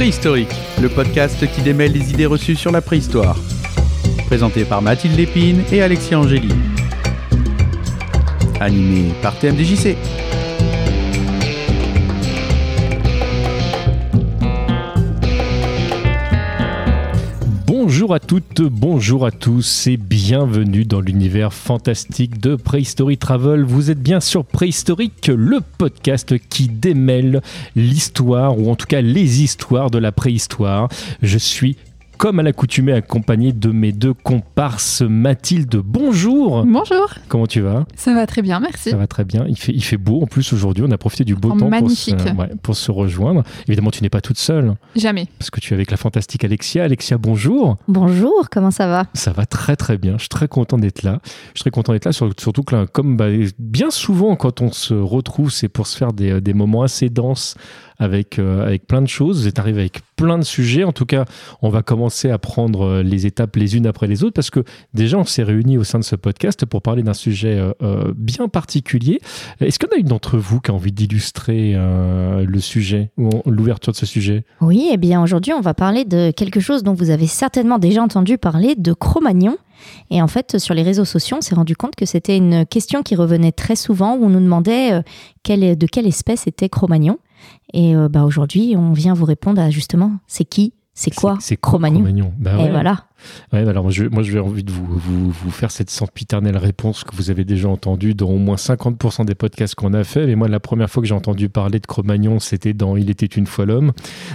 Préhistorique, le podcast qui démêle les idées reçues sur la préhistoire. Présenté par Mathilde Lépine et Alexis Angéli. Animé par TMDJC. Bonjour à toutes, bonjour à tous et bienvenue dans l'univers fantastique de Prehistory Travel. Vous êtes bien sur Préhistorique, le podcast qui démêle l'histoire ou en tout cas les histoires de la préhistoire. Je suis comme à l'accoutumée accompagné de mes deux comparses. Mathilde, bonjour. Bonjour. Comment tu vas ? Ça va très bien, merci. Ça va très bien. Il fait beau en plus aujourd'hui. On a profité du beau temps pour se rejoindre. Évidemment, tu n'es pas toute seule. Jamais. Parce que tu es avec la fantastique Alexia. Alexia, bonjour. Bonjour, comment ça va ? Ça va très très bien. Je suis très content d'être là. Surtout que là, comme bien souvent quand on se retrouve, c'est pour se faire des moments assez denses avec plein de choses. Vous êtes arrivé avec plein de sujets. En tout cas, on va commencer à prendre les étapes les unes après les autres parce que déjà, on s'est réunis au sein de ce podcast pour parler d'un sujet bien particulier. Est-ce qu'il y en a une d'entre vous qui a envie d'illustrer le sujet ou l'ouverture de ce sujet ? Oui, eh bien aujourd'hui, on va parler de quelque chose dont vous avez certainement déjà entendu parler, de Cro-Magnon. Et en fait, sur les réseaux sociaux, on s'est rendu compte que c'était une question qui revenait très souvent où on nous demandait de quelle espèce était Cro-Magnon. Et aujourd'hui, on vient vous répondre à justement, c'est qui ? C'est quoi Cro-Magnon ? Et voilà. Ouais, alors moi, j'ai envie de vous faire cette sempiternelle réponse que vous avez déjà entendue dans au moins 50% des podcasts qu'on a fait. Mais moi, la première fois que j'ai entendu parler de Cro-Magnon, c'était dans Il était une fois l'homme.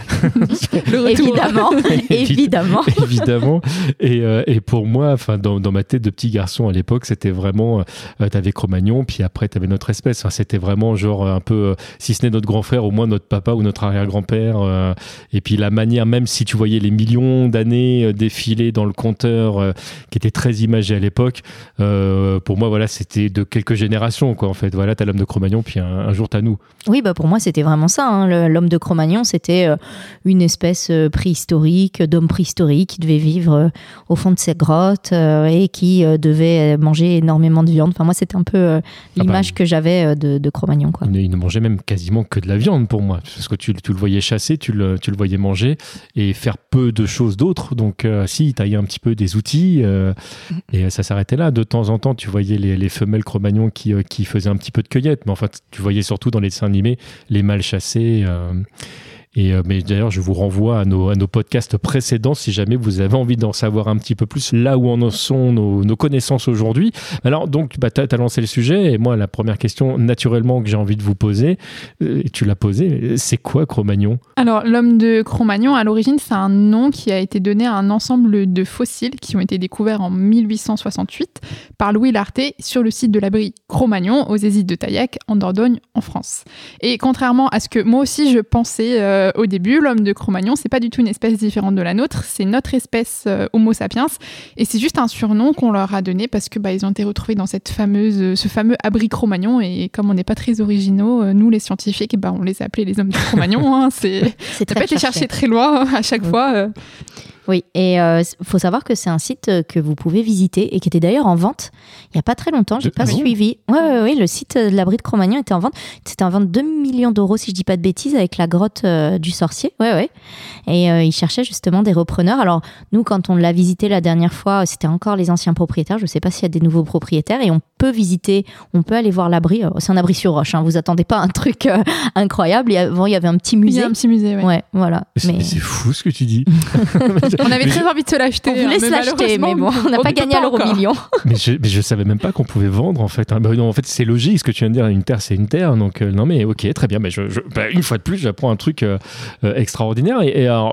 Évidemment. Et pour moi, dans ma tête de petit garçon à l'époque, c'était vraiment, t'avais Cro-Magnon, puis après t'avais notre espèce. Enfin, c'était vraiment genre un peu, si ce n'est notre grand frère, au moins notre papa ou notre arrière-grand-père. Et puis la manière, même si tu voyais les millions d'années défiler dans le compteur qui était très imagé à l'époque, pour moi voilà, c'était de quelques générations quoi, en fait. Voilà, t'as l'homme de Cro-Magnon, puis un jour t'as nous. Oui, pour moi c'était vraiment ça, hein. L'homme de Cro-Magnon, c'était une espèce préhistorique, d'homme préhistorique qui devait vivre au fond de ses grottes et qui devait manger énormément de viande. Enfin moi c'était un peu l'image que j'avais de Cro-Magnon quoi. Il ne mangeait même quasiment que de la viande pour moi, parce que tu le voyais chasser, tu le voyais manger et faire peu de choses d'autres. Donc si il taillait un petit peu des outils et ça s'arrêtait là. De temps en temps, tu voyais les femelles Cro-Magnon qui faisaient un petit peu de cueillette, mais en fait, tu voyais surtout dans les dessins animés les mâles chassés. Mais d'ailleurs, je vous renvoie à nos podcasts précédents si jamais vous avez envie d'en savoir un petit peu plus là où en sont nos connaissances aujourd'hui. Alors, donc, tu as lancé le sujet et moi, la première question, naturellement, que j'ai envie de vous poser, tu l'as posée, c'est quoi Cro-Magnon ? Alors, l'homme de Cro-Magnon, à l'origine, c'est un nom qui a été donné à un ensemble de fossiles qui ont été découverts en 1868 par Louis Lartet sur le site de l'abri Cro-Magnon aux Hésites de Taillac, en Dordogne, en France. Et contrairement à ce que moi aussi je pensais au début, l'homme de Cro-Magnon, c'est pas du tout une espèce différente de la nôtre, c'est notre espèce Homo sapiens, et c'est juste un surnom qu'on leur a donné parce que ils ont été retrouvés dans ce fameux abri Cro-Magnon, et comme on n'est pas très originaux, nous les scientifiques, on les a appelés les hommes de Cro-Magnon. Hein, ça peut être les chercher très loin à chaque fois. Oui, et faut savoir que c'est un site que vous pouvez visiter et qui était d'ailleurs en vente il n'y a pas très longtemps. J'ai pas suivi. Oui, le site de l'abri de Cro-Magnon était en vente. C'était en vente 2 millions d'euros, si je dis pas de bêtises, avec la grotte du sorcier. Ouais. Et ils cherchaient justement des repreneurs. Alors, nous, quand on l'a visité la dernière fois, c'était encore les anciens propriétaires. Je sais pas s'il y a des nouveaux propriétaires et on peut aller voir l'abri. C'est un abri sur roche, hein. Vous attendez pas un truc incroyable. Avant, il y avait un petit musée. Il y a un petit musée, ouais. Voilà. Mais c'est fou ce que tu dis. On avait très envie de se l'acheter. On voulait se l'acheter, mais bon, on n'a pas gagné à l'euro-million. Mais je savais même pas qu'on pouvait vendre, en fait. Non, en fait, c'est logique, ce que tu viens de dire. Une terre, c'est une terre. Donc, non, mais ok, très bien. Mais une fois de plus, j'apprends un truc extraordinaire. Et alors,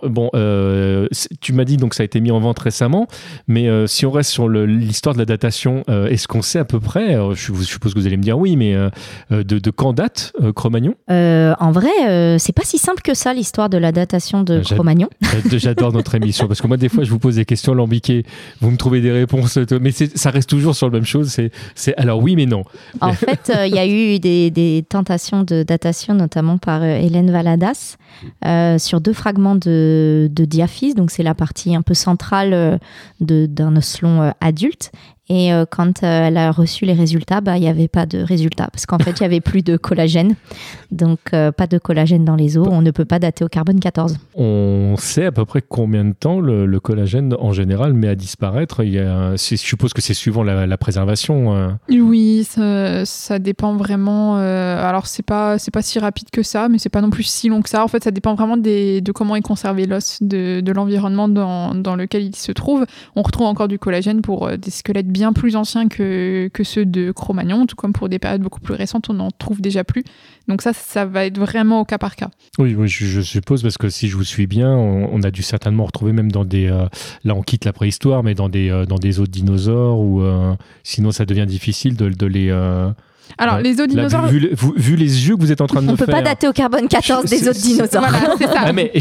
tu m'as dit donc ça a été mis en vente récemment. Mais si on reste sur l'histoire de la datation, est-ce qu'on sait à peu près, je suppose que vous allez me dire oui, mais de quand date Cro-Magnon ? En vrai, c'est pas si simple que ça, l'histoire de la datation de Cro-Magnon. J'adore notre émission. Parce que moi, des fois, je vous pose des questions alambiquées, vous me trouvez des réponses, mais ça reste toujours sur la même chose. C'est alors oui, mais non. En fait, il y a eu des tentations de datation, notamment par Hélène Valadas, sur 2 fragments de diaphyse. Donc, c'est la partie un peu centrale d'un osselon adulte. Et quand elle a reçu les résultats, il n'y avait pas de résultats. Parce qu'en fait, il n'y avait plus de collagène. Donc, pas de collagène dans les os. On ne peut pas dater au carbone 14. On sait à peu près combien de temps le collagène, en général, met à disparaître. Je suppose que c'est suivant la préservation. Oui, ça dépend vraiment. Alors, c'est pas si rapide que ça, mais c'est pas non plus si long que ça. En fait, ça dépend vraiment de comment est conservé l'os, de l'environnement dans lequel il se trouve. On retrouve encore du collagène pour des squelettes bien plus anciens que ceux de Cro-Magnon, tout comme pour des périodes beaucoup plus récentes, on n'en trouve déjà plus. Donc ça va être vraiment au cas par cas. Oui, je suppose, parce que si je vous suis bien, on a dû certainement retrouver même dans des... là, on quitte la préhistoire, mais dans des os de dinosaures, ou sinon ça devient difficile de les... Alors, les os dinosaures... Vu les yeux que vous êtes en train de me faire... On ne peut pas dater au carbone 14 des os dinosaures. Voilà, c'est ça. Ah, mais,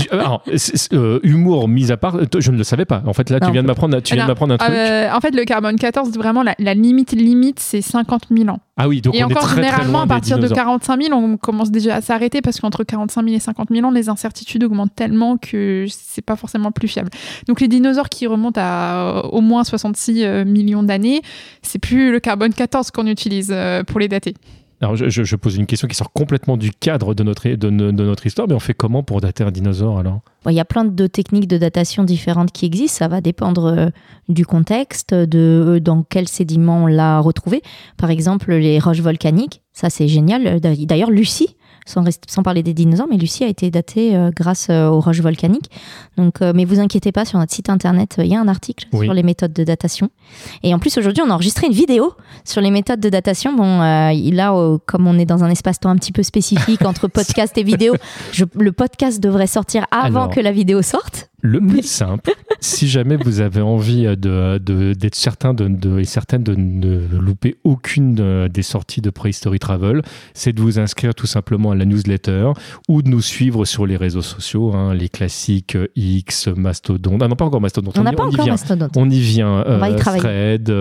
humour mis à part, je ne le savais pas. En fait, là, tu viens de m'apprendre un truc. En fait, le carbone 14, vraiment, la limite, c'est 50 000 ans. Ah oui, donc et on est encore, très, très généralement, loin à partir des de dinosaures. 45 000, on commence déjà à s'arrêter, parce qu'entre 45 000 et 50 000 ans, les incertitudes augmentent tellement que c'est pas forcément plus fiable. Donc, les dinosaures qui remontent à au moins 66 millions d'années, c'est plus le carbone 14 qu'on utilise pour les dater. Alors, je pose une question qui sort complètement du cadre de notre histoire, mais on fait comment pour dater un dinosaure, alors ? Il y a plein de techniques de datation différentes qui existent. Ça va dépendre du contexte, de dans quel sédiment on l'a retrouvé. Par exemple, les roches volcaniques, ça c'est génial. D'ailleurs, Lucie, sans parler des dinosaures, mais Lucie a été datée grâce aux roches volcaniques. Donc, mais vous inquiétez pas, sur notre site internet, il y a un article sur les méthodes de datation. Et en plus, aujourd'hui, on a enregistré une vidéo sur les méthodes de datation. Bon, là, comme on est dans un espace-temps un petit peu spécifique entre podcast et vidéo, le podcast devrait sortir avant que la vidéo sorte. Le plus simple, si jamais vous avez envie d'être certain et certaine de ne louper aucune des sorties de Prehistory Travel, c'est de vous inscrire tout simplement à la newsletter ou de nous suivre sur les réseaux sociaux, les classiques X, Mastodon. Ah non, pas encore Mastodon. On n'a pas encore Mastodon. On y vient. On va y travailler. Thread,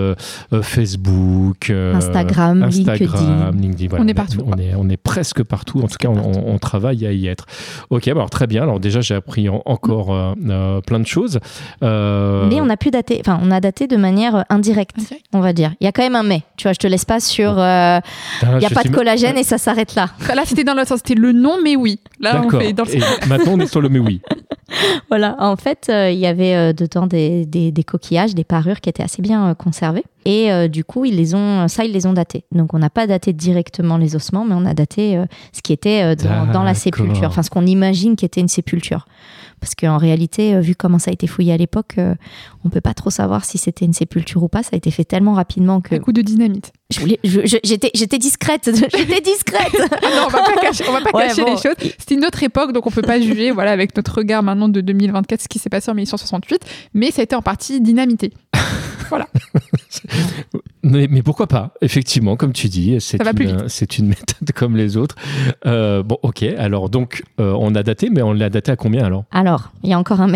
Facebook, Instagram, LinkedIn. Voilà, on est partout. On est presque partout. En tout cas, on travaille à y être. Ok, alors très bien. Alors déjà, j'ai appris encore plein de choses. Mais on a pu dater, on a daté de manière indirecte, on va dire. Il y a quand même un mais. Tu vois, je te laisse pas sur. Il n'y a pas de collagène et ça s'arrête là. Là, c'était dans l'autre sens. C'était le non, mais oui. Là, d'accord. On fait dans le... Et maintenant, on est sur le mais oui. Voilà. En fait, il y avait dedans des coquillages, des parures qui étaient assez bien conservées. Et du coup, ils les ont datés. Donc, on n'a pas daté directement les ossements, mais on a daté ce qui était dans la sépulture. Enfin, ce qu'on imagine qu'était une sépulture. Parce qu'en réalité, vu comment ça a été fouillé à l'époque, on ne peut pas trop savoir si c'était une sépulture ou pas. Ça a été fait tellement rapidement que... Un coup de dynamite. J'étais discrète. J'étais discrète. Non, on va pas cacher les choses. C'était une autre époque, donc on ne peut pas juger avec notre regard maintenant de 2024 ce qui s'est passé en 1868. Mais ça a été en partie dynamité. Voilà. Mais pourquoi pas, effectivement, comme tu dis, c'est une méthode comme les autres. Bon, ok, alors donc on a daté, mais on l'a daté à combien alors ? Alors, il y a encore un mais.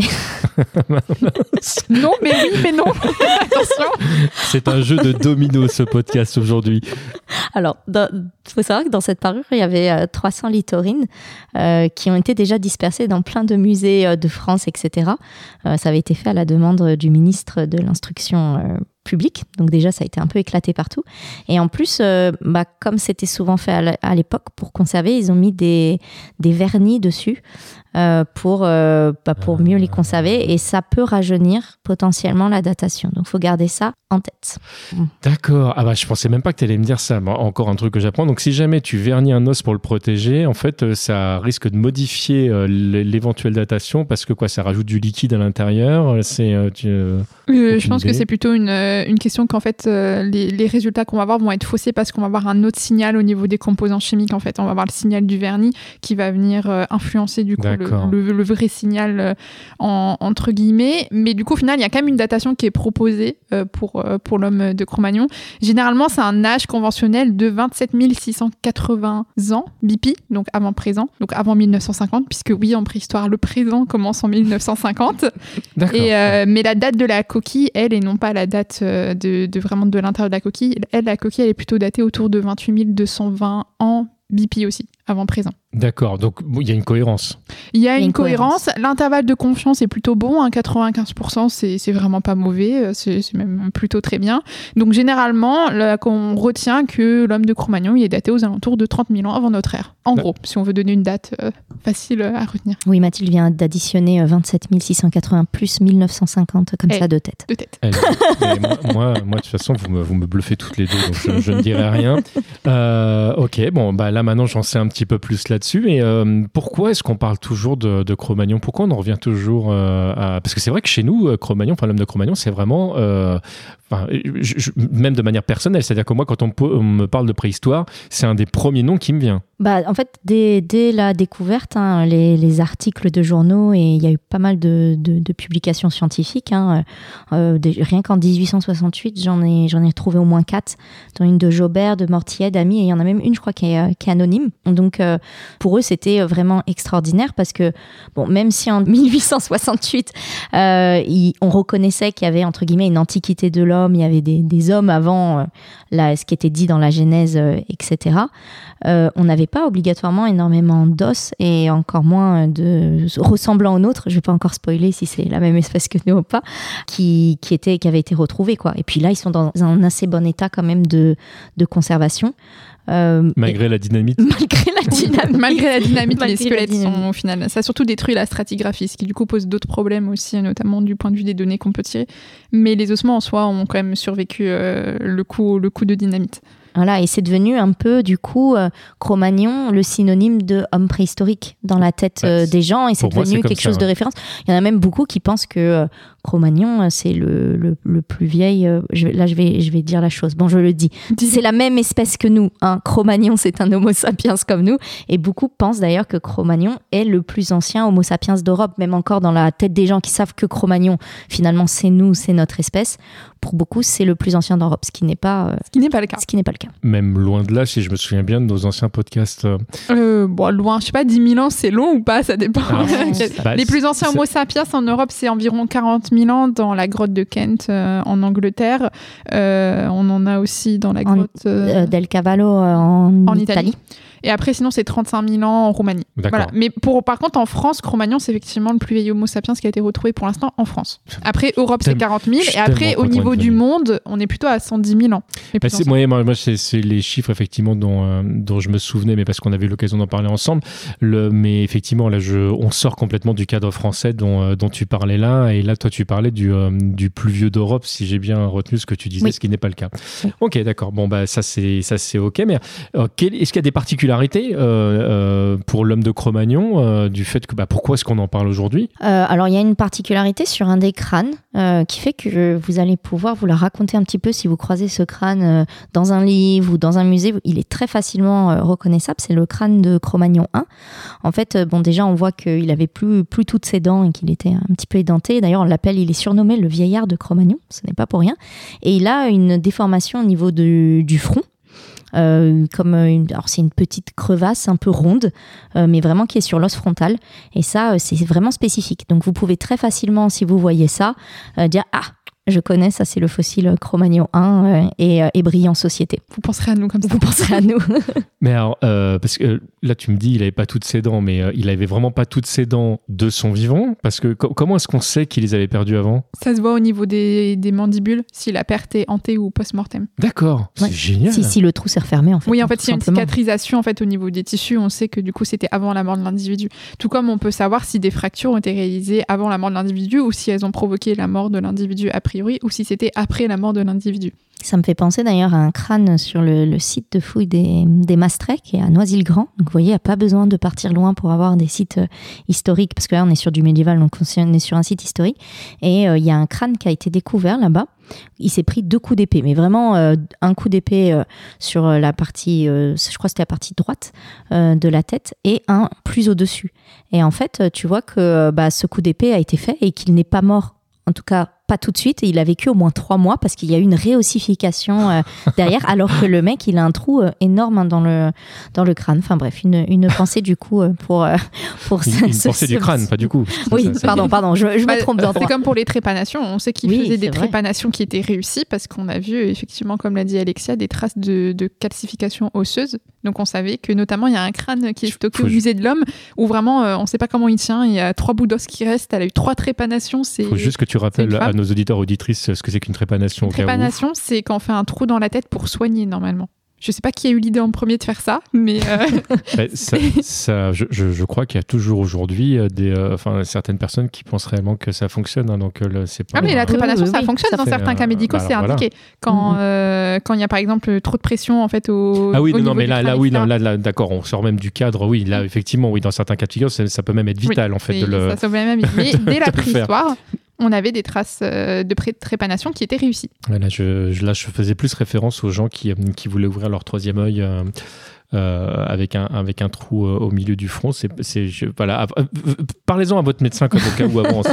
Non, mais oui, mais non. Attention. C'est un jeu de domino ce podcast aujourd'hui. Alors, il faut savoir que dans cette parure, il y avait 300 littorines qui ont été déjà dispersées dans plein de musées de France, etc. Ça avait été fait à la demande du ministre de l'Instruction publique. Donc déjà, ça a été un peu éclaté partout. Et en plus, comme c'était souvent fait à l'époque, pour conserver, ils ont mis des vernis dessus pour mieux les conserver. Et ça peut rajeunir potentiellement la datation. Donc, il faut garder ça en tête. D'accord. Ah je pensais même pas que tu allais me dire ça. Bon, encore un truc que j'apprends. Donc, si jamais tu vernis un os pour le protéger, en fait, ça risque de modifier l'éventuelle datation parce que ça rajoute du liquide à l'intérieur. Je pense que c'est plutôt une question qu'en fait, les résultats qu'on va avoir vont être faussés parce qu'on va avoir un autre signal au niveau des composants chimiques. En fait, on va avoir le signal du vernis qui va venir influencer du coup le vrai signal entre guillemets. Mais du coup, au final, il y a quand même une datation qui est proposée pour l'homme de Cro-Magnon. Généralement, c'est un âge conventionnel de 27 680 ans BP, donc avant présent, donc avant 1950, puisque oui, en préhistoire, le présent commence en 1950. D'accord. Mais la date de la coquille, elle, et non pas la date de l'intérieur de la coquille, la coquille, elle est plutôt datée autour de 28 220 ans BP aussi, avant présent. D'accord, donc il y a une cohérence. Il y a une cohérence. L'intervalle de confiance est plutôt bon, 95%, c'est vraiment pas mauvais, c'est même plutôt très bien. Donc généralement, là, on retient que l'homme de Cro-Magnon, il est daté aux alentours de 30 000 ans avant notre ère. En gros, si on veut donner une date facile à retenir. Oui, Mathilde vient d'additionner 27 680 plus 1950, comme ça, de tête. De tête. Moi, de toute façon, vous me bluffez toutes les deux, donc je ne dirai rien. Ok, bon, bah là maintenant, j'en sais un petit peu plus là-dessus. Mais pourquoi est-ce qu'on parle toujours de Cro-Magnon ? Pourquoi on en revient toujours à... Parce que c'est vrai que chez nous, Cro-Magnon, l'homme de Cro-Magnon, c'est vraiment... même de manière personnelle, c'est-à-dire que moi, quand on me parle de préhistoire, c'est un des premiers noms qui me vient. En fait, dès la découverte, les articles de journaux, et il y a eu pas mal de publications scientifiques, rien qu'en 1868, j'en ai trouvé au moins 4, dont une de Jobert, de Mortillet, d'Amy, et il y en a même une, je crois, qui est anonyme. Donc, pour eux, c'était vraiment extraordinaire parce que, même si en 1868, on reconnaissait qu'il y avait, entre guillemets, une antiquité de l'homme, il y avait des hommes avant ce qui était dit dans la Genèse, etc., on n'avait pas obligatoirement énormément d'os et encore moins de ressemblant aux nôtres. Je ne vais pas encore spoiler si c'est la même espèce que nous ou pas, qui avait été retrouvée, quoi. Et puis là, ils sont dans un assez bon état quand même de conservation. Malgré la dynamite. Malgré la dynamite, les squelettes sont au final. Ça a surtout détruit la stratigraphie, ce qui du coup pose d'autres problèmes aussi, notamment du point de vue des données qu'on peut tirer. Mais les ossements en soi ont quand même survécu le coup de dynamite. Voilà, et c'est devenu un peu, du coup, Cro-Magnon, le synonyme de homme préhistorique dans la tête des gens, et c'est devenu quelque chose de référence. Il y en a même beaucoup qui pensent que Cro-Magnon, c'est le plus vieil... je vais dire la chose. Bon, je le dis. C'est la même espèce que nous. Cro-Magnon, c'est un Homo sapiens comme nous. Et beaucoup pensent d'ailleurs que Cro-Magnon est le plus ancien Homo sapiens d'Europe, même encore dans la tête des gens qui savent que Cro-Magnon, finalement, c'est nous, c'est notre espèce. Pour beaucoup, c'est le plus ancien d'Europe, ce qui n'est pas le cas. Même loin de là, si je me souviens bien de nos anciens podcasts. Loin, je sais pas, 10 000 ans, c'est long ou pas, ça dépend. Les plus anciens Homo sapiens en Europe, c'est environ 40 000 ans dans la grotte de Kent en Angleterre. On en a aussi dans la grotte d'El Cavallo en Italie. Et après, sinon, c'est 35 000 ans en Roumanie. Voilà. Mais par contre, en France, Cro-Magnon, c'est effectivement le plus vieil Homo sapiens qui a été retrouvé pour l'instant en France. Après, Europe, c'est 40 000. Et après, au niveau du monde, on est plutôt à 110 000 ans. Moi, c'est les chiffres, effectivement, dont je me souvenais, mais parce qu'on avait eu l'occasion d'en parler ensemble. Mais effectivement, là, on sort complètement du cadre français dont tu parlais là. Et là, toi, tu parlais du plus vieux d'Europe, si j'ai bien retenu ce que tu disais, ce qui n'est pas le cas. Oui. Ok, d'accord. Bon, ça, c'est ok. Mais est-ce qu'il y a des particularités pour l'homme de Cro-Magnon du fait que pourquoi est-ce qu'on en parle aujourd'hui ? Alors il y a une particularité sur un des crânes qui fait que vous allez pouvoir vous la raconter un petit peu si vous croisez ce crâne dans un livre ou dans un musée. Il est très facilement reconnaissable, c'est le crâne de Cro-Magnon 1. En fait, déjà on voit qu'il avait plus toutes ses dents et qu'il était un petit peu édenté. D'ailleurs il est surnommé le vieillard de Cro-Magnon, ce n'est pas pour rien. Et il a une déformation au niveau du front. Alors c'est une petite crevasse un peu ronde, mais vraiment qui est sur l'os frontal. Et ça, c'est vraiment spécifique. Donc vous pouvez très facilement, si vous voyez ça, dire « Ah, je connais, ça c'est le fossile Cro-Magnon 1 et brille en société. » Vous penserez à nous comme ça. Vous penserez à nous. Mais alors, parce que là tu me dis il n'avait pas toutes ses dents, mais il n'avait vraiment pas toutes ses dents de son vivant, parce que comment est-ce qu'on sait qu'il les avait perdues avant ? Ça se voit au niveau des mandibules, si la perte est ante ou post-mortem. D'accord, c'est génial. Si le trou s'est refermé en fait. Oui, en fait, s'il y a une cicatrisation en fait, au niveau des tissus, on sait que du coup c'était avant la mort de l'individu. Tout comme on peut savoir si des fractures ont été réalisées avant la mort de l'individu ou si elles ont provoqué la mort de l'individu a priori ou si c'était après la mort de l'individu. Ça me fait penser d'ailleurs à un crâne sur le site de fouilles des Mastrets qui est à Noisy-le-Grand. Donc vous voyez, il n'y a pas besoin de partir loin pour avoir des sites historiques, parce que là on est sur du médiéval, donc on est sur un site historique. Et il y a un crâne qui a été découvert là-bas. Il s'est pris 2 coups d'épée, mais vraiment un coup d'épée sur la partie, je crois que c'était la partie droite de la tête, et un plus au-dessus. Et en fait, tu vois que ce coup d'épée a été fait et qu'il n'est pas mort, en tout cas pas tout de suite. Il a vécu au moins 3 mois parce qu'il y a eu une réossification derrière, alors que le mec, il a un trou énorme dans le crâne. Enfin bref, une pensée du coup pour une pensée du crâne, pas du coup. Oui, pardon, je me trompe d'endroit. C'est comme pour les trépanations. On sait qu'il faisait des trépanations qui étaient réussies parce qu'on a vu effectivement, comme l'a dit Alexia, des traces de calcification osseuse Donc on savait que notamment il y a un crâne qui est stocké au musée de l'homme où vraiment on ne sait pas comment il tient, il y a 3 bouts d'os qui restent, elle a eu 3 trépanations. Il faut juste que tu rappelles à nos auditeurs auditrices ce que c'est qu'une trépanation. Une trépanation, c'est quand on fait un trou dans la tête pour soigner normalement. Je ne sais pas qui a eu l'idée en premier de faire ça, mais... je crois qu'il y a toujours aujourd'hui certaines personnes qui pensent réellement que ça fonctionne. Hein, donc c'est pas... Ah mais la trépanation, ça fonctionne. Dans certains cas médicaux, c'est indiqué. Quand il y a par exemple trop de pression en fait au oui, au non, mais là, d'accord, on sort même du cadre. Oui, là, effectivement, oui, dans certains cas de figure, ça peut même être vital en fait. Ça sauve même. Mais dès la préhistoire... on avait des traces de trépanation qui étaient réussies. Là, je faisais plus référence aux gens qui voulaient ouvrir leur 3e œil avec un trou au milieu du front. Voilà. Parlez-en à votre médecin comme au cas où avant.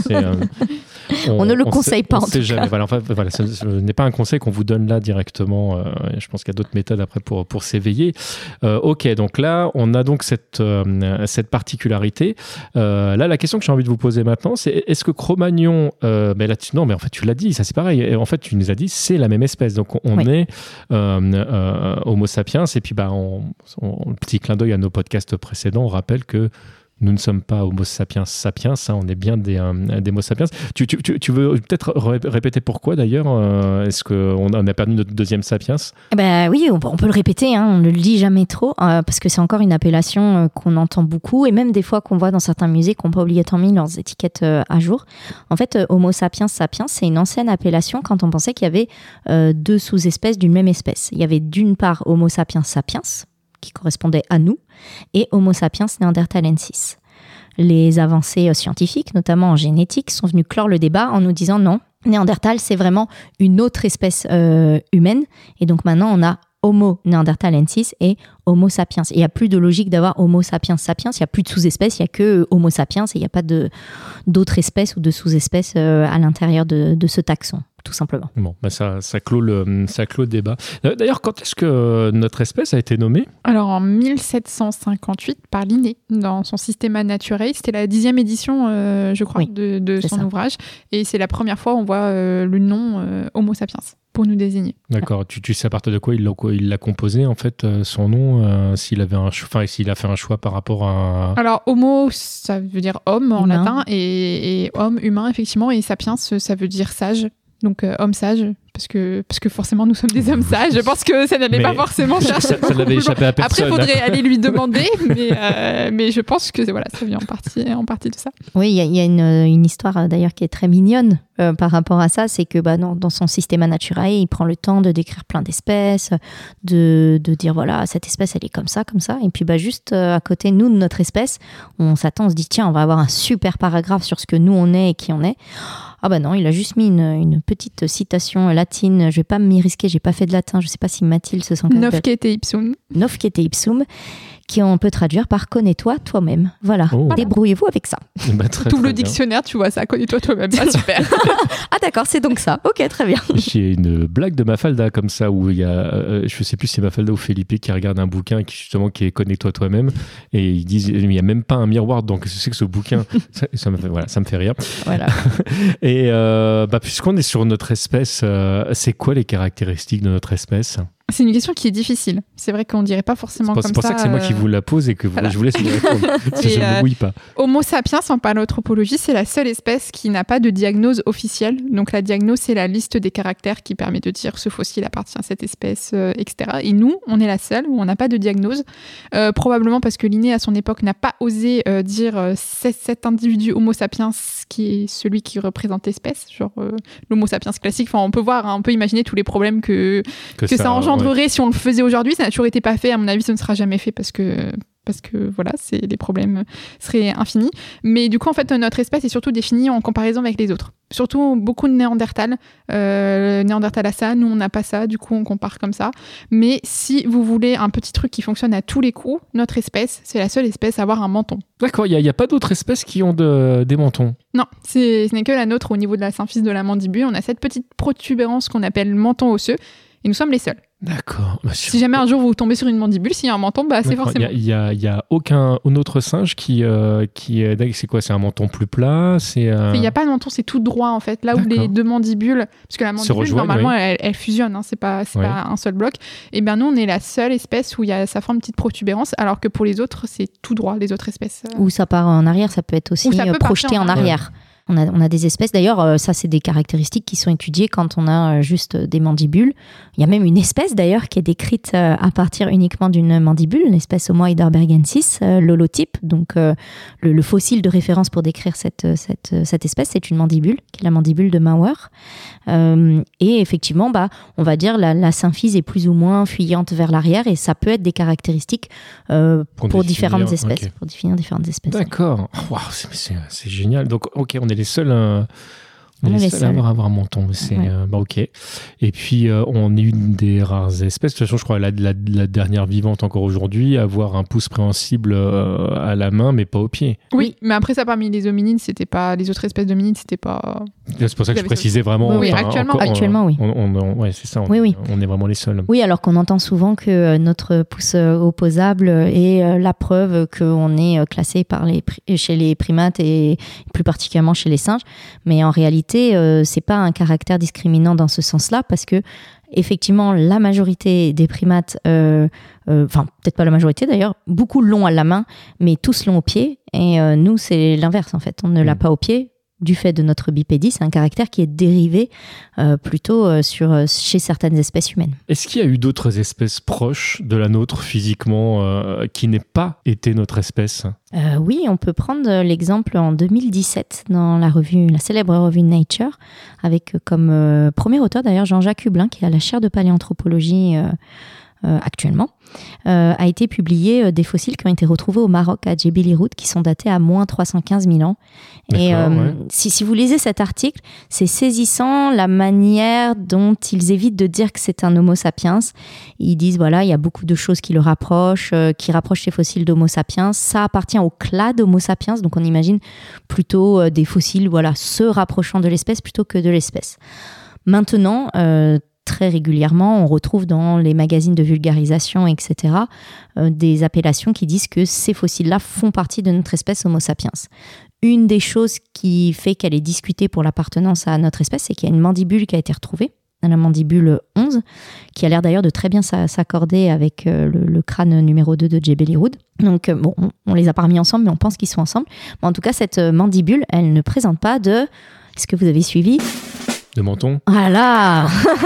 On ne le conseille pas en tout jamais. cas. Voilà, ce n'est pas un conseil qu'on vous donne là directement. Je pense qu'il y a d'autres méthodes après pour s'éveiller. Ok, donc là, on a donc cette particularité. Là, la question que j'ai envie de vous poser maintenant, c'est est-ce que Cro-Magnon, non, mais en fait, tu l'as dit, ça c'est pareil. Et en fait, tu nous as dit, c'est la même espèce. Donc, on est Homo sapiens. Et puis, petit clin d'œil à nos podcasts précédents, on rappelle que nous ne sommes pas Homo sapiens sapiens, on est bien des Homo sapiens. Tu veux peut-être répéter pourquoi d'ailleurs est-ce qu'on a perdu notre 2e sapiens? Oui, on peut le répéter, hein, on ne le dit jamais trop, parce que c'est encore une appellation qu'on entend beaucoup, et même des fois qu'on voit dans certains musées qui n'ont pas obligatoirement mis leurs étiquettes à jour. En fait, Homo sapiens sapiens, c'est une ancienne appellation quand on pensait qu'il y avait 2 sous-espèces d'une même espèce. Il y avait d'une part Homo sapiens sapiens, qui correspondait à nous, et Homo sapiens neanderthalensis. Les avancées scientifiques, notamment en génétique, sont venues clore le débat en nous disant non, Néandertal, c'est vraiment une autre espèce humaine, et donc maintenant on a Homo neanderthalensis et Homo sapiens. Il n'y a plus de logique d'avoir Homo sapiens sapiens, il n'y a plus de sous-espèces, il n'y a que Homo sapiens, et il n'y a pas d'autres espèces ou de sous-espèces à l'intérieur de ce taxon. Tout simplement. Bon, ça clôt le débat. D'ailleurs, quand est-ce que notre espèce a été nommée ? Alors, en 1758, par Linné, dans son Systema Naturae. C'était la 10e édition, je crois, de son ouvrage. Et c'est la première fois où on voit le nom Homo sapiens pour nous désigner. D'accord. Tu sais à partir de quoi il l'a composé, en fait, son nom, s'il a fait un choix par rapport à... Alors, Homo, ça veut dire homme en latin, et homme, humain, effectivement, et sapiens, ça veut dire sage. Donc, homme sage, parce que forcément, nous sommes des hommes sages. Je pense que ça n'allait pas forcément chercher. Ça n'avait échappé à personne. Après, il faudrait aller lui demander, mais je pense que voilà, ça vient en partie de ça. Oui, il y a une histoire d'ailleurs qui est très mignonne par rapport à ça. C'est que dans son Systema Naturae, il prend le temps de décrire plein d'espèces, de dire voilà, cette espèce, elle est comme ça. Et puis juste à côté, nous, de notre espèce, on s'attend, on se dit tiens, on va avoir un super paragraphe sur ce que nous, on est et qui on est. Ah non, il a juste mis une petite citation latine. Je vais pas m'y risquer, j'ai pas fait de latin. Je sais pas si Mathilde se sent capable. Nofquete ipsum. Nofquete ipsum, qui on peut traduire par connais-toi toi-même. Voilà, débrouillez-vous avec ça. Tout le dictionnaire, tu vois ça, connais-toi toi-même. Ah, super. Ah d'accord, c'est donc ça. Ok, très bien. J'ai une blague de Mafalda comme ça, où il y a, je sais plus si c'est Mafalda ou Felipe qui regarde un bouquin qui est connais-toi toi-même, et ils disent il n'y a même pas un miroir, donc je sais que ce bouquin, ça me fait rire. Voilà. Et puisqu'on est sur notre espèce, c'est quoi les caractéristiques de notre espèce ? C'est une question qui est difficile. C'est vrai qu'on dirait pas forcément comme ça. C'est pour ça que c'est moi qui vous la pose et que je vous laisse y répondre. Si je ne me mouille pas. Homo sapiens, en paléanthropologie, c'est la seule espèce qui n'a pas de diagnose officielle. Donc la diagnose, c'est la liste des caractères qui permet de dire ce fossile appartient à cette espèce, etc. Et nous, on est la seule où on n'a pas de diagnose. Probablement parce que Linné, à son époque, n'a pas osé dire cet individu Homo sapiens qui est celui qui représente l'espèce, genre l'Homo sapiens classique. Enfin, on peut voir, on peut imaginer tous les problèmes que ça engendre. Si on le faisait aujourd'hui, ça n'a toujours été pas fait. À mon avis, ça ne sera jamais fait parce que voilà, les problèmes seraient infinis. Mais du coup, en fait, notre espèce est surtout définie en comparaison avec les autres. Surtout beaucoup de Néandertal. Néandertal a ça, nous on n'a pas ça, du coup on compare comme ça. Mais si vous voulez un petit truc qui fonctionne à tous les coups, notre espèce, c'est la seule espèce à avoir un menton. D'accord, il n'y a pas d'autres espèces qui ont des mentons. Non, ce n'est que la nôtre au niveau de la symphyse de la mandibule. On a cette petite protubérance qu'on appelle menton osseux. Et nous sommes les seuls. D'accord. Si jamais un jour vous tombez sur une mandibule, s'il y a un menton, c'est forcément. Il y a aucun autre singe qui c'est quoi? C'est un menton plus plat? Il n'y a pas de menton, c'est tout droit en fait. Là où les deux mandibules, parce que la mandibule normalement elle fusionne, hein, c'est pas un seul bloc. Et bien nous on est la seule espèce où ça forme une petite protubérance, alors que pour les autres c'est tout droit, les autres espèces. Ou ça part en arrière, ça peut être aussi projeté en arrière. On a des espèces, d'ailleurs, ça c'est des caractéristiques qui sont étudiées quand on a juste des mandibules. Il y a même une espèce d'ailleurs qui est décrite à partir uniquement d'une mandibule, l'espèce Homo heidelbergensis, l'holotype, donc le fossile de référence pour décrire cette espèce, c'est une mandibule, qui est la mandibule de Maurer. Et effectivement, on va dire la symphyse est plus ou moins fuyante vers l'arrière et ça peut être des caractéristiques pour différentes espèces. Okay. Pour définir différentes espèces. D'accord. Wow, c'est génial. Donc, ok, on est les seuls à avoir un menton. Ok. Et puis, on est une des rares espèces. De toute façon, je crois la dernière vivante encore aujourd'hui à avoir un pouce préhensible à la main, mais pas au pied. Oui, mais après ça, parmi les hominines, c'était pas les autres espèces d'hominines, c'était pas. C'est pour ça que je précisais vraiment. Oui, actuellement, oui. Ouais, c'est ça. On est vraiment les seuls. Oui, alors qu'on entend souvent que notre pouce opposable est la preuve qu'on est classé chez les primates et plus particulièrement chez les singes. Mais en réalité, c'est pas un caractère discriminant dans ce sens-là, parce que effectivement, la majorité des primates, peut-être pas la majorité d'ailleurs, beaucoup l'ont à la main, mais tous l'ont au pied. Et nous, c'est l'inverse en fait. On ne l'a pas au pied. Du fait de notre bipédie, c'est un caractère qui est dérivé plutôt chez certaines espèces humaines. Est-ce qu'il y a eu d'autres espèces proches de la nôtre physiquement qui n'aient pas été notre espèce? Oui, on peut prendre l'exemple en 2017 dans la célèbre revue Nature, avec comme premier auteur d'ailleurs Jean-Jacques Hublin, qui a la chaire de paléanthropologie actuellement, a été publié des fossiles qui ont été retrouvés au Maroc à Djebel Irhoud, qui sont datés à moins 315 000 ans. Et si vous lisez cet article, c'est saisissant la manière dont ils évitent de dire que c'est un Homo sapiens. Ils disent, voilà, il y a beaucoup de choses qui le rapprochent, qui rapprochent ces fossiles d'Homo sapiens. Ça appartient au clade Homo sapiens, donc on imagine plutôt des fossiles se rapprochant de l'espèce plutôt que de l'espèce. Maintenant, très régulièrement, on retrouve dans les magazines de vulgarisation, etc., des appellations qui disent que ces fossiles-là font partie de notre espèce Homo sapiens. Une des choses qui fait qu'elle est discutée pour l'appartenance à notre espèce, c'est qu'il y a une mandibule qui a été retrouvée, la mandibule 11, qui a l'air d'ailleurs de très bien s'accorder avec le crâne numéro 2 de Djebel Irhoud. Donc, on les a pas remis ensemble, mais on pense qu'ils sont ensemble. Mais en tout cas, cette mandibule, elle ne présente pas de... Est-ce que vous avez suivi ? De menton. Voilà.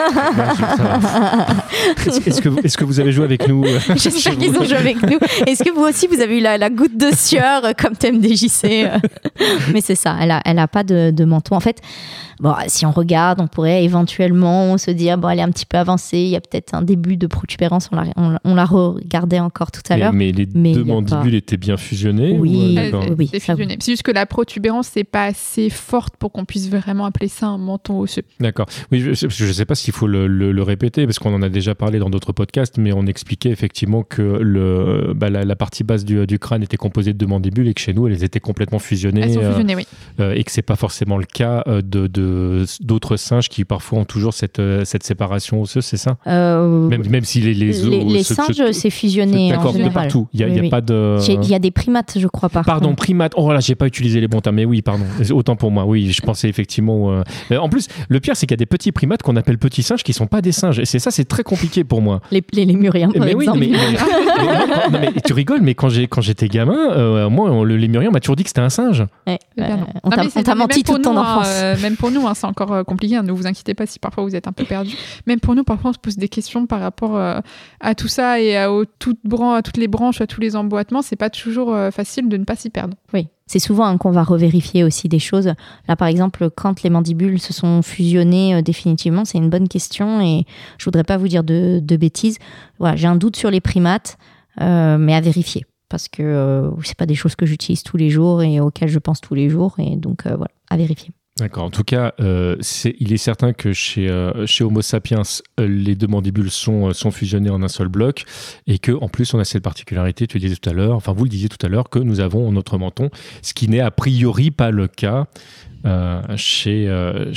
Est-ce que vous avez joué avec nous? J'espère qu'ils ont joué avec nous. Est-ce que vous aussi, vous avez eu la goutte de sueur comme thème DJC? Mais c'est ça, elle a pas de menton. En fait, si on regarde, on pourrait éventuellement se dire, elle est un petit peu avancée, il y a peut-être un début de protubérance, on la regardait encore tout à l'heure. Mais les deux mandibules étaient bien fusionnées? Oui, oui, c'est fusionné. C'est juste que la protubérance, c'est pas assez forte pour qu'on puisse vraiment appeler ça un menton osseux. D'accord. Oui, je ne sais pas s'il faut le répéter, parce qu'on en a déjà parlé dans d'autres podcasts, mais on expliquait effectivement que la partie basse du crâne était composée de deux mandibules et que chez nous, elles étaient complètement fusionnées. Elles sont fusionnées, oui. Et que ce n'est pas forcément le cas d'autres singes qui parfois ont toujours cette séparation osseuse, c'est ça? Même si les os... Les singes, c'est fusionné en général. D'accord, de partout. Il n'y a pas de... Il y a des primates, je crois, Pardon, primates. Oh là, je n'ai pas utilisé les bons termes, mais oui, pardon. Autant pour moi. Oui, je pensais effectivement... En plus, le pire, c'est qu'il y a des petits primates qu'on appelle petits singes qui ne sont pas des singes. Et c'est très compliqué pour moi. Les lémuriens, par exemple. Mais tu rigoles, mais quand j'étais gamin, moi, le lémurien m'a toujours dit que c'était un singe. Ouais, on t'a menti toute ton enfance. Même pour nous, c'est encore compliqué. Ne vous inquiétez pas si parfois vous êtes un peu perdu. Même pour nous, parfois, on se pose des questions par rapport à tout ça et à toutes les branches, à tous les emboîtements. C'est pas toujours facile de ne pas s'y perdre. Oui. C'est souvent qu'on va revérifier aussi des choses. Là, par exemple, quand les mandibules se sont fusionnées définitivement, c'est une bonne question et je voudrais pas vous dire de bêtises. Voilà, j'ai un doute sur les primates, mais à vérifier. Parce que c'est pas des choses que j'utilise tous les jours et auxquelles je pense tous les jours. Et donc, voilà, à vérifier. D'accord. En tout cas, il est certain que chez Homo sapiens, les deux mandibules sont fusionnés en un seul bloc et qu'en plus, on a cette particularité, vous le disiez tout à l'heure, que nous avons notre menton, ce qui n'est a priori pas le cas chez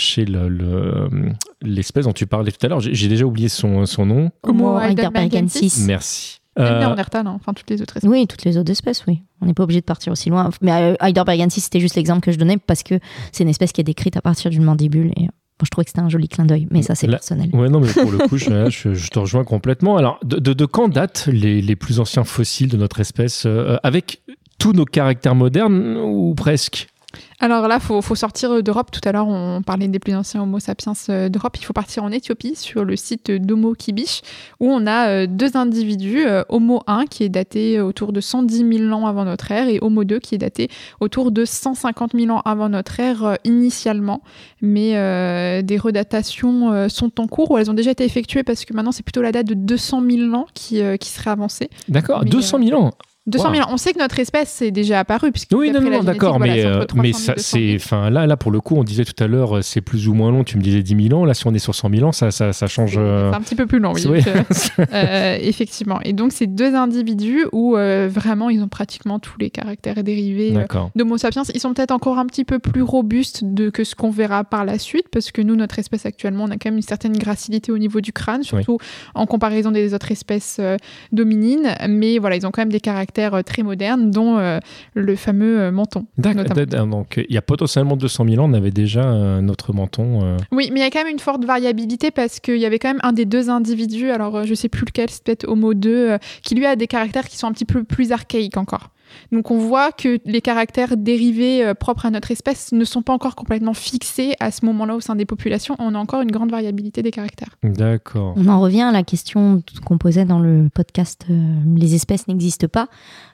l'espèce dont tu parlais tout à l'heure. J'ai déjà oublié son nom. Homo heidelbergensis. Merci. Néandertal, enfin toutes les autres espèces. Oui, toutes les autres espèces, oui. On n'est pas obligé de partir aussi loin. Mais Heidelbergensis, c'était juste l'exemple que je donnais parce que c'est une espèce qui est décrite à partir d'une mandibule. Et je trouvais que c'était un joli clin d'œil, mais ça, c'est personnel. Ouais, non, mais pour le coup, je te rejoins complètement. Alors, de quand datent les plus anciens fossiles de notre espèce avec tous nos caractères modernes ou presque? Alors là, faut sortir d'Europe. Tout à l'heure, on parlait des plus anciens Homo sapiens d'Europe. Il faut partir en Éthiopie, sur le site d'Homo Kibish, où on a deux individus, Homo 1, qui est daté autour de 110 000 ans avant notre ère, et Homo 2, qui est daté autour de 150 000 ans avant notre ère initialement. Mais des redatations sont en cours, ou elles ont déjà été effectuées, parce que maintenant, c'est plutôt la date de 200 000 ans qui serait avancée. D'accord, 200 000 ans. 200 000 ans. On sait que notre espèce est déjà apparue. Oui, non, d'accord, mais ça, là, pour le coup, on disait tout à l'heure, c'est plus ou moins long. Tu me disais 10 000 ans. Là, si on est sur 100 000 ans, ça change. C'est un petit peu plus long, oui. Effectivement. Et donc, ces deux individus où vraiment, ils ont pratiquement tous les caractères dérivés d'Homo sapiens. Ils sont peut-être encore un petit peu plus robustes que ce qu'on verra par la suite, parce que nous, notre espèce actuellement, on a quand même une certaine gracilité au niveau du crâne, surtout en comparaison des autres espèces d'hominines. Mais voilà, ils ont quand même des caractères très modernes, dont le fameux menton. Donc, il y a potentiellement 200 000 ans, on avait déjà notre menton. Oui, mais il y a quand même une forte variabilité parce qu'il y avait quand même un des deux individus, alors je ne sais plus lequel, c'est peut-être Homo 2, qui lui a des caractères qui sont un petit peu plus archaïques encore. Donc on voit que les caractères dérivés propres à notre espèce ne sont pas encore complètement fixés à ce moment-là au sein des populations. On a encore une grande variabilité des caractères. D'accord. On en revient à la question qu'on posait dans le podcast les espèces n'existent pas.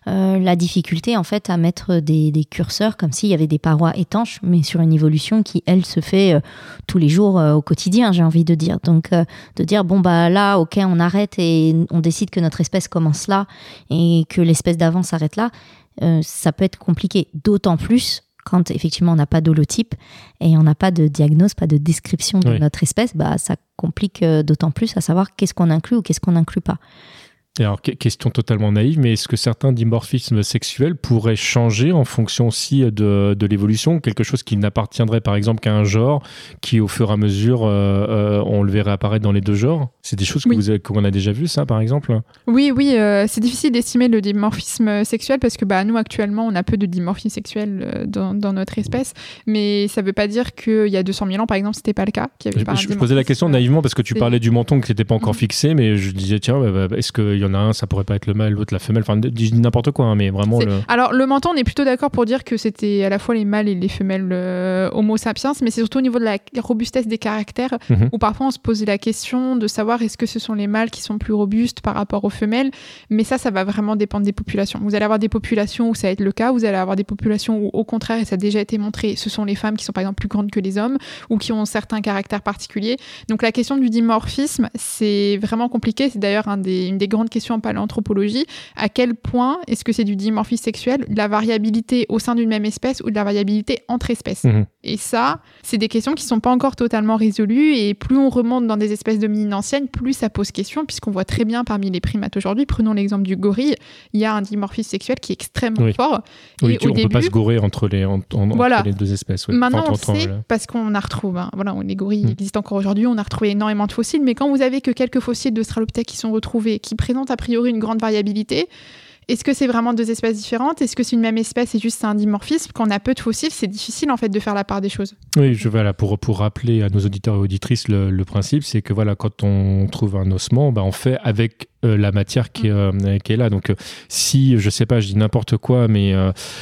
La difficulté en fait à mettre des curseurs comme s'il y avait des parois étanches, mais sur une évolution qui elle se fait tous les jours au quotidien, j'ai envie de dire. Donc de dire bon bah là ok on arrête et on décide que notre espèce commence là et que l'espèce d'avant s'arrête là. Ça peut être compliqué, d'autant plus quand effectivement on n'a pas d'holotype et on n'a pas de diagnose, pas de description de notre espèce, bah, ça complique d'autant plus à savoir qu'est-ce qu'on inclut ou qu'est-ce qu'on n'inclut pas. Et alors, question totalement naïve, mais est-ce que certains dimorphismes sexuels pourraient changer en fonction aussi de l'évolution? Quelque chose qui n'appartiendrait par exemple qu'à un genre, qui au fur et à mesure, on le verrait apparaître dans les deux genres? C'est des choses qu'on a déjà vues, ça, par exemple? Oui, c'est difficile d'estimer le dimorphisme sexuel parce que nous, actuellement, on a peu de dimorphisme sexuel dans notre espèce, mais ça ne veut pas dire qu'il y a 200 000 ans, par exemple, ce n'était pas le cas. Je posais la question naïvement parce que tu parlais du menton qui n'était pas encore fixé, mais je disais, tiens, est-ce qu'il y en a un, ça pourrait pas être le mâle, l'autre la femelle, enfin, je dis n'importe quoi, mais vraiment... Alors, le menton, on est plutôt d'accord pour dire que c'était à la fois les mâles et les femelles Homo sapiens, mais c'est surtout au niveau de la robustesse des caractères, où parfois on se posait la question de savoir est-ce que ce sont les mâles qui sont plus robustes par rapport aux femelles, mais ça va vraiment dépendre des populations. Vous allez avoir des populations où ça va être le cas, vous allez avoir des populations où, au contraire, et ça a déjà été montré, ce sont les femmes qui sont par exemple plus grandes que les hommes, ou qui ont certains caractères particuliers. Donc la question du dimorphisme, c'est vraiment compliqué, c'est d'ailleurs une des grandes questions en paléanthropologie. À quel point est-ce que c'est du dimorphisme sexuel, de la variabilité au sein d'une même espèce ou de la variabilité entre espèces? Et ça, c'est des questions qui ne sont pas encore totalement résolues, et plus on remonte dans des espèces d'hominines anciennes, plus ça pose question, puisqu'on voit très bien parmi les primates aujourd'hui, prenons l'exemple du gorille, il y a un dimorphisme sexuel qui est extrêmement fort. Oui, on ne peut pas se gourer entre les deux espèces. Maintenant, on sait, parce qu'on a retrouvé, les gorilles existent encore aujourd'hui, on a retrouvé énormément de fossiles, mais quand vous avez que quelques fossiles d'Australopithèque qui sont retrouvés, qui présentent a priori une grande variabilité, est-ce que c'est vraiment deux espèces différentes? Est-ce que c'est une même espèce et juste c'est un dimorphisme? Quand on a peu de fossiles, c'est difficile en fait de faire la part des choses. Oui, pour rappeler à nos auditeurs et auditrices le principe, c'est que quand on trouve un ossement, on fait avec la matière qui est là. Donc si, je sais pas, je dis n'importe quoi, mais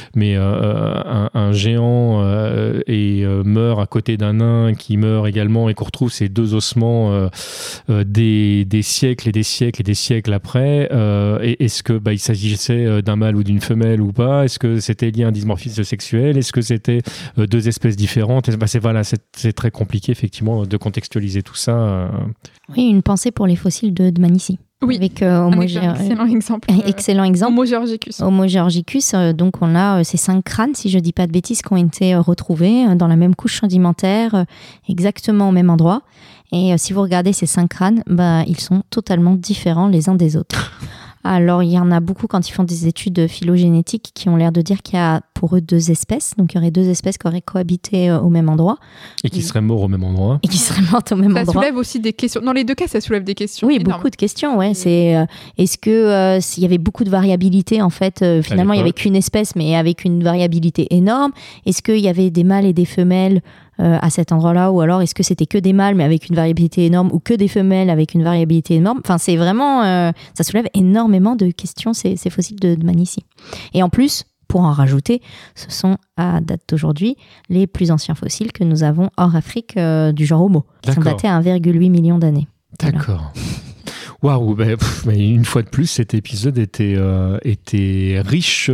un géant meurt à côté d'un nain qui meurt également et qu'on retrouve ces deux ossements des siècles et des siècles et des siècles après, est-ce que il s'agissait d'un mâle ou d'une femelle ou pas? Est-ce que c'était lié à un dimorphisme sexuel? Est-ce que c'était deux espèces différentes? C'est très compliqué effectivement de contextualiser tout ça. Oui, une pensée pour les fossiles de Dmanisi. Oui, avec excellent exemple. Excellent exemple. Homo georgicus. Homo georgicus, donc on a ces 5 crânes, si je ne dis pas de bêtises, qui ont été retrouvés dans la même couche sédimentaire, exactement au même endroit. Et si vous regardez ces 5 crânes, ils sont totalement différents les uns des autres. Alors, il y en a beaucoup quand ils font des études phylogénétiques qui ont l'air de dire qu'il y a pour eux 2 espèces. Donc, il y aurait 2 espèces qui auraient cohabité au même endroit. Et qui seraient morts au même endroit. Et qui seraient mortes au même endroit. Ça soulève aussi des questions. Dans les 2 cas, ça soulève des questions. Oui, énormes. beaucoup de questions. Ouais. C'est, est-ce que s'il y avait beaucoup de variabilité, en fait, finalement, il n'y avait qu'une espèce, mais avec une variabilité énorme. Est-ce qu'il y avait des mâles et des femelles à cet endroit-là, ou alors est-ce que c'était que des mâles mais avec une variabilité énorme, ou que des femelles avec une variabilité énorme? Enfin, c'est vraiment, ça soulève énormément de questions, ces fossiles de Dmanisi. Et en plus, pour en rajouter, ce sont à date d'aujourd'hui les plus anciens fossiles que nous avons hors Afrique du genre Homo, qui sont datés à 1,8 million d'années. D'accord. Waouh, mais une fois de plus, cet épisode était riche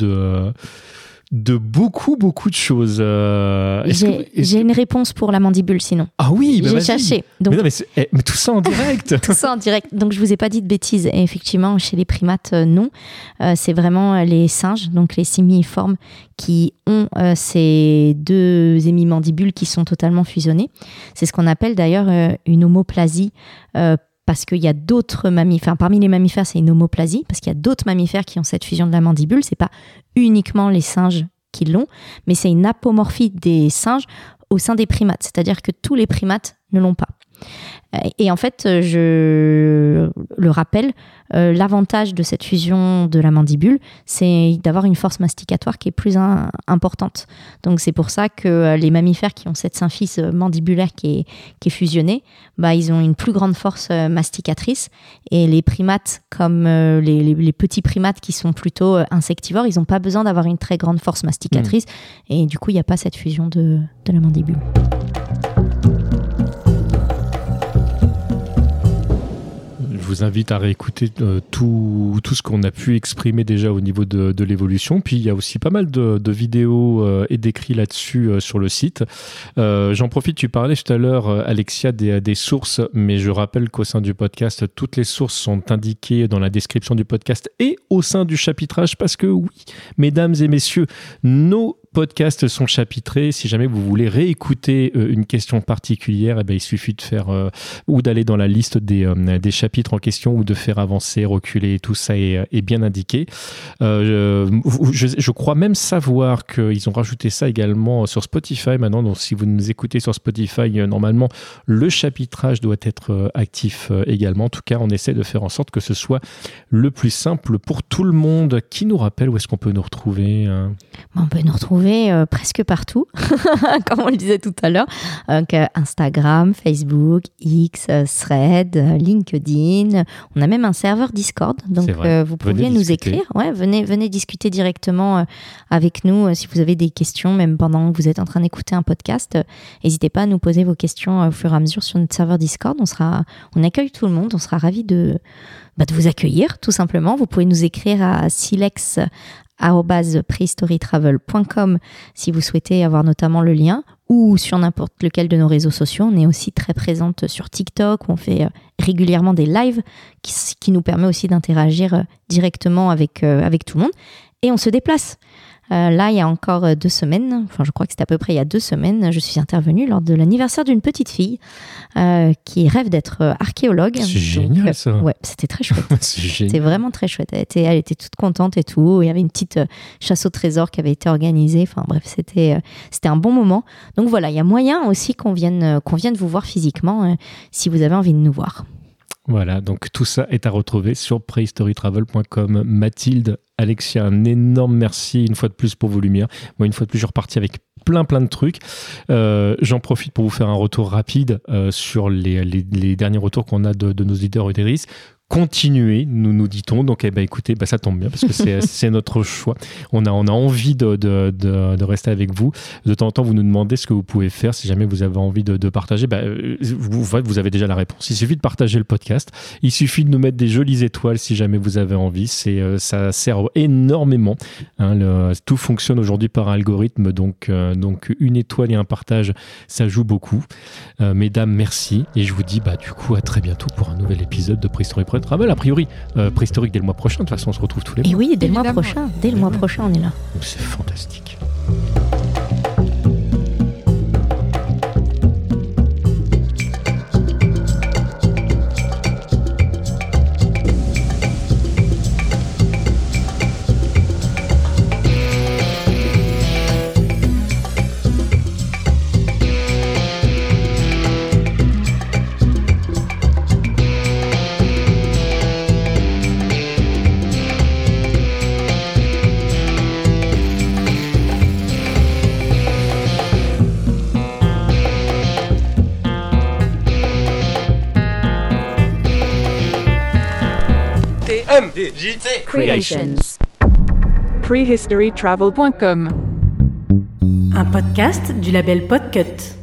de beaucoup de choses. J'ai une réponse pour la mandibule, sinon. Ah oui, j'ai cherché. Donc, mais tout ça en direct. Tout ça en direct. Donc je vous ai pas dit de bêtises. Et effectivement, chez les primates, non. C'est vraiment les singes, donc les simiiformes, qui ont ces 2 hémimandibules qui sont totalement fusionnées. C'est ce qu'on appelle d'ailleurs une homoplasie. Parce qu'il y a d'autres mammifères, parmi les mammifères, c'est une homoplasie, parce qu'il y a d'autres mammifères qui ont cette fusion de la mandibule. C'est pas uniquement les singes qui l'ont, mais c'est une apomorphie des singes au sein des primates. C'est-à-dire que tous les primates ne l'ont pas. Et en fait, je le rappelle, l'avantage de cette fusion de la mandibule, c'est d'avoir une force masticatoire qui est plus importante. Donc c'est pour ça que les mammifères qui ont cette symphyse mandibulaire qui est fusionnée, ils ont une plus grande force masticatrice. Et les primates, comme les petits primates qui sont plutôt insectivores, ils n'ont pas besoin d'avoir une très grande force masticatrice. Et du coup, il n'y a pas cette fusion de la mandibule. Je vous invite à réécouter tout ce qu'on a pu exprimer déjà au niveau de l'évolution. Puis il y a aussi pas mal de vidéos et d'écrits là-dessus sur le site. J'en profite, tu parlais tout à l'heure, Alexia, des sources, mais je rappelle qu'au sein du podcast, toutes les sources sont indiquées dans la description du podcast et au sein du chapitrage, parce que oui, mesdames et messieurs, nos podcasts sont chapitrés. Si jamais vous voulez réécouter une question particulière, il suffit de faire ou d'aller dans la liste des chapitres en question, ou de faire avancer, reculer, tout ça est bien indiqué. Je crois même savoir qu'ils ont rajouté ça également sur Spotify maintenant. Donc si vous nous écoutez sur Spotify, normalement le chapitrage doit être actif également. En tout cas, on essaie de faire en sorte que ce soit le plus simple pour tout le monde. Qui nous rappelle où est-ce qu'on peut nous retrouver? On peut nous retrouver presque partout, comme on le disait tout à l'heure. Instagram, Facebook, X, Thread, LinkedIn. On a même un serveur Discord, donc vous pouvez nous écrire. Ouais, venez discuter directement avec nous si vous avez des questions, même pendant que vous êtes en train d'écouter un podcast. N'hésitez pas à nous poser vos questions au fur et à mesure sur notre serveur Discord. On accueille tout le monde, on sera ravis de vous accueillir, tout simplement. Vous pouvez nous écrire à silex@prehistorytravel.com si vous souhaitez avoir notamment le lien, ou sur n'importe lequel de nos réseaux sociaux. On est aussi très présente sur TikTok, où on fait régulièrement des lives qui nous permet aussi d'interagir directement avec tout le monde. Et on se déplace. Là, il y a encore 2 semaines, enfin je crois que c'était à peu près il y a 2 semaines, je suis intervenue lors de l'anniversaire d'une petite fille qui rêve d'être archéologue. C'est génial ça. Ouais, c'était très chouette. C'était vraiment très chouette. Elle était toute contente et tout. Il y avait une petite chasse au trésor qui avait été organisée. Enfin bref, c'était un bon moment. Donc voilà, il y a moyen aussi qu'on vienne vous voir physiquement si vous avez envie de nous voir. Voilà, donc tout ça est à retrouver sur prehistorytravel.com. Mathilde, Alexia, un énorme merci une fois de plus pour vos lumières. Moi, une fois de plus, je suis reparti avec plein de trucs. J'en profite pour vous faire un retour rapide sur les derniers retours qu'on a de nos auditeurs et auditrices. Continuez, nous dit-on. Donc, écoutez, ça tombe bien parce que c'est notre choix. On a envie de rester avec vous. De temps en temps, vous nous demandez ce que vous pouvez faire si jamais vous avez envie de partager. Vous avez déjà la réponse. Il suffit de partager le podcast. Il suffit de nous mettre des jolies étoiles si jamais vous avez envie. Ça sert énormément. Tout fonctionne aujourd'hui par algorithme. Donc, une étoile et un partage, ça joue beaucoup. Mesdames, merci. Et je vous dis du coup à très bientôt pour un nouvel épisode de Préhistoire Prod. Travel. A priori, préhistorique dès le mois prochain. De toute façon, on se retrouve tous les mois. Et oui, dès le mois Évidemment. prochain. Dès le mois prochain, on est là. Donc, c'est fantastique. MDJC Creations. Prehistorytravel.com. Un podcast du label Podcut.